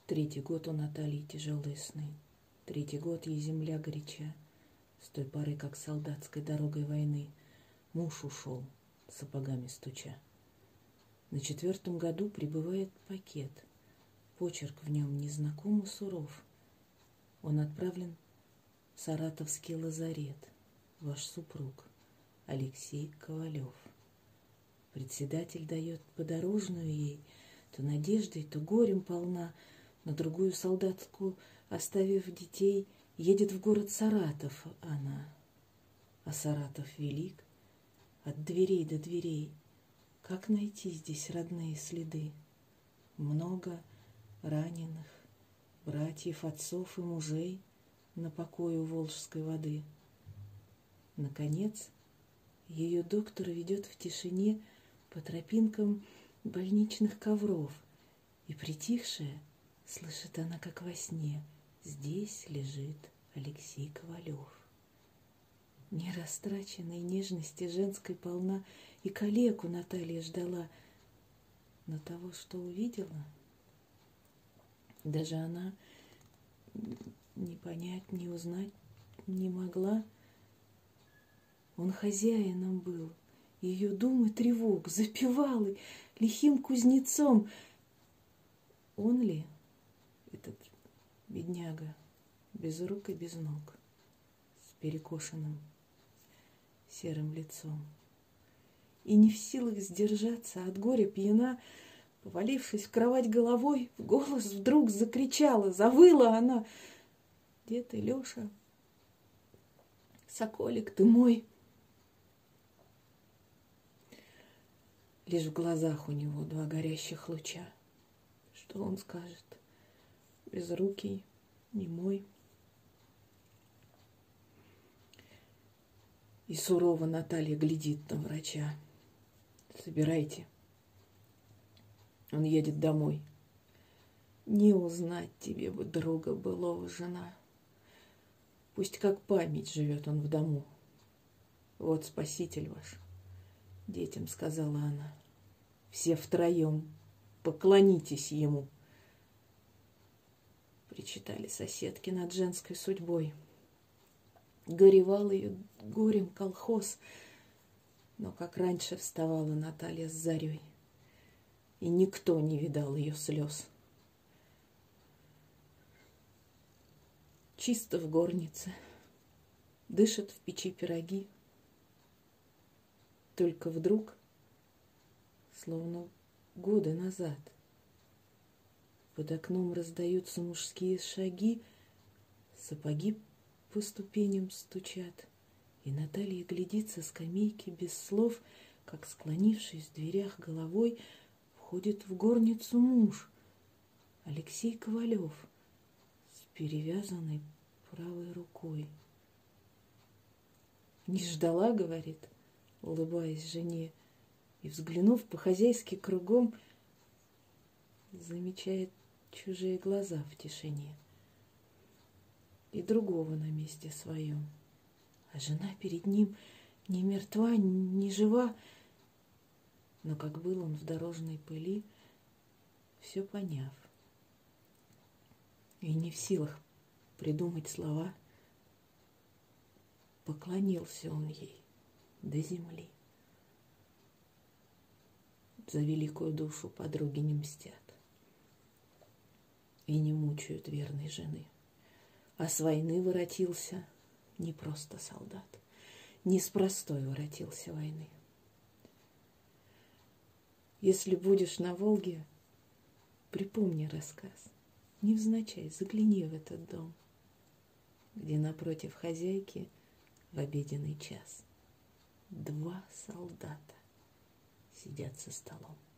Третий год у Натальи тяжелые сны. Третий год ей земля горяча. С той поры, как солдатской дорогой войны муж ушел, сапогами стуча. На 4-м году прибывает пакет. Почерк в нем незнаком и суров. Он отправлен в Саратовский лазарет. Ваш супруг Алексей Ковалев. Председатель дает подорожную ей, то надеждой, то горем полна. На другую солдатскую, оставив детей, едет в город Саратов она. А Саратов велик, от дверей до дверей. Как найти здесь родные следы? Много раненых, братьев, отцов и мужей на покое у Волжской воды. Наконец, ее доктор ведет в тишине по тропинкам больничных ковров, и притихшая слышит она, как во сне: здесь лежит Алексей Ковалев. Нерастраченной нежности женской полна, и калеку Наталья ждала, но того, что увидела, даже она не понять, не узнать не могла. Он хозяином был ее дум и тревог, запевал и лихим кузнецом. Он ли этот бедняга, без рук и без ног, с перекошенным серым лицом? И не в силах сдержаться, от горя пьяна, повалившись в кровать головой, в голос вдруг закричала, завыла она: «Где ты, Леша? Соколик ты мой!» Лишь в глазах у него 2 горящих луча. Что он скажет? Безрукий, немой. И сурово Наталья глядит на врача. Собирайте. Он едет домой. Не узнать тебе бы друга былого, жена. Пусть как память живет он в дому. Вот спаситель ваш, детям сказала она. Все втроем поклонитесь ему. Причитали соседки над женской судьбой. Горевал ее горем колхоз, но как раньше вставала Наталья с зарей, и никто не видал ее слез. Чисто в горнице, дышат в печи пироги. Только вдруг, словно годы назад, под окном раздаются мужские шаги, сапоги по ступеням стучат, и Наталья глядит со скамейки без слов, как, склонившись в дверях головой, входит в горницу муж, Алексей Ковалев, с перевязанной правой рукой. «Не ждала, — говорит, улыбаясь жене, и, взглянув по-хозяйски кругом, замечает чужие глаза в тишине и другого на месте своем. А жена перед ним не мертва, не жива, но как был он в дорожной пыли, все поняв, и не в силах придумать слова, поклонился он ей до земли. За великую душу подруги не мстят и не мучают верной жены. А с войны воротился не просто солдат, не с простой воротился войны. Если будешь на Волге, припомни рассказ, невзначай загляни в этот дом, где напротив хозяйки в обеденный час 2 солдата сидят за столом.